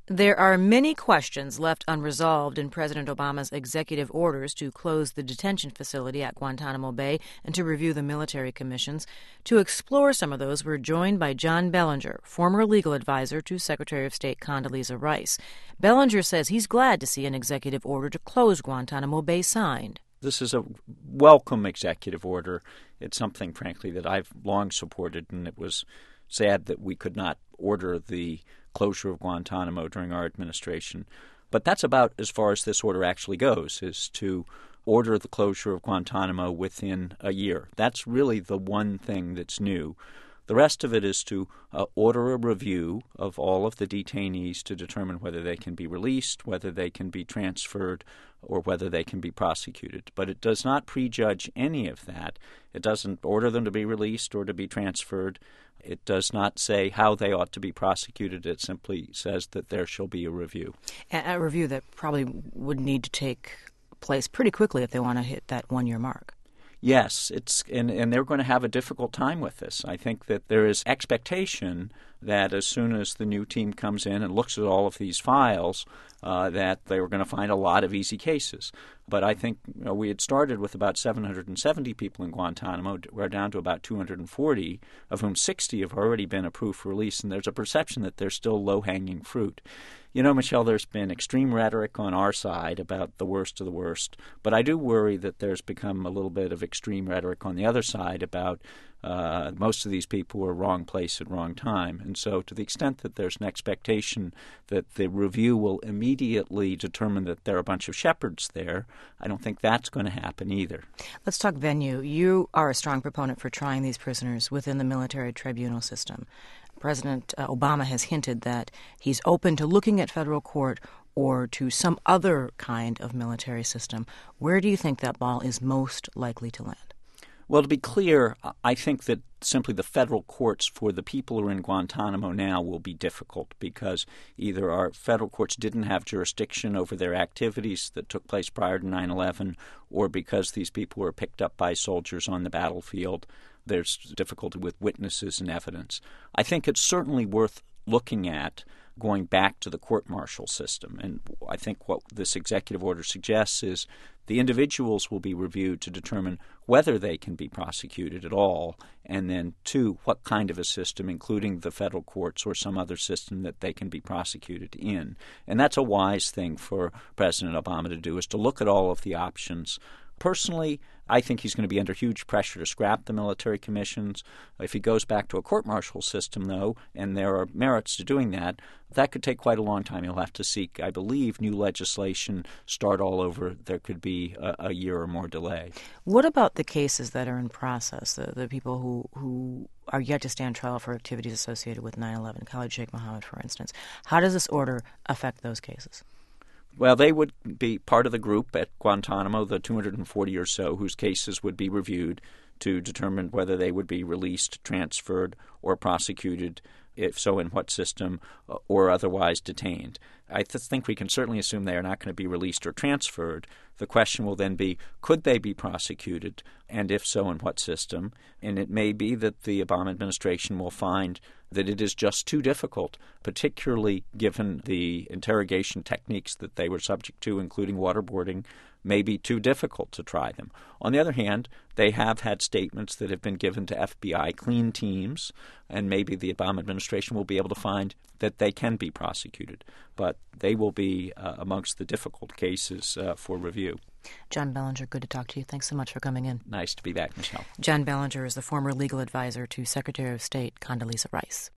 There are many questions left unresolved in President Obama's executive orders to close the detention facility at Guantanamo Bay and to review the military commissions. To explore some of those, we're joined by John Bellinger, former legal advisor to Secretary of State Condoleezza Rice. Bellinger says he's glad to see an executive order to close Guantanamo Bay signed. This is a welcome executive order. It's something, frankly, that I've long supported, and it was sad that we could not order the closure of Guantanamo during our administration. But that's about as far as this order actually goes, is to order the closure of Guantanamo within a year. That's really the one thing that's new. The rest of it is to order a review of all of the detainees to determine whether they can be released, whether they can be transferred, or whether they can be prosecuted. But it does not prejudge any of that. It doesn't order them to be released or to be transferred. It does not say how they ought to be prosecuted. It simply says that there shall be a review. A review that probably would need to take place pretty quickly if they want to hit that one-year mark. Yes, and they're going to have a difficult time with this. I think that there is expectation that as soon as the new team comes in and looks at all of these files, that they were going to find a lot of easy cases. But I think we had started with about 770 people in Guantanamo. We're down to about 240, of whom 60 have already been approved for release, and there's a perception that there's still low-hanging fruit. You know, Michelle, there's been extreme rhetoric on our side about the worst of the worst, but I do worry that there's become a little bit of extreme rhetoric on the other side about most of these people were wrong place at wrong time. And so to the extent that there's an expectation that the review will immediately determine that there are a bunch of shepherds there, I don't think that's going to happen either. Let's talk venue. You are a strong proponent for trying these prisoners within the military tribunal system. President Obama has hinted that he's open to looking at federal court or to some other kind of military system. Where do you think that ball is most likely to land? Well, to be clear, I think that simply the federal courts for the people who are in Guantanamo now will be difficult because either our federal courts didn't have jurisdiction over their activities that took place prior to 9/11, or because these people were picked up by soldiers on the battlefield. There's difficulty with witnesses and evidence. I think it's certainly worth looking at going back to the court-martial system. And I think what this executive order suggests is the individuals will be reviewed to determine whether they can be prosecuted at all, and then, two, what kind of a system, including the federal courts or some other system that they can be prosecuted in. And that's a wise thing for President Obama to do, is to look at all of the options. Personally, I think he's going to be under huge pressure to scrap the military commissions. If he goes back to a court-martial system, though, and there are merits to doing that, that could take quite a long time. He'll have to seek, I believe, new legislation, start all over. There could be a year or more delay. What about the cases that are in process, the people who are yet to stand trial for activities associated with 9/11, Khalid Sheikh Mohammed, for instance? How does this order affect those cases? Well, they would be part of the group at Guantanamo, the 240 or so, whose cases would be reviewed to determine whether they would be released, transferred, or prosecuted, if so in what system, or otherwise detained. I think we can certainly assume they are not going to be released or transferred. The question will then be, could they be prosecuted, and if so, in what system? And it may be that the Obama administration will find that it is just too difficult, particularly given the interrogation techniques that they were subject to, including waterboarding, may be too difficult to try them. On the other hand, they have had statements that have been given to FBI clean teams, and maybe the Obama administration will be able to find that they can be prosecuted. But they will be amongst the difficult cases for review. John Bellinger, good to talk to you. Thanks so much for coming in. Nice to be back, Michelle. John Bellinger is the former legal advisor to Secretary of State Condoleezza Rice.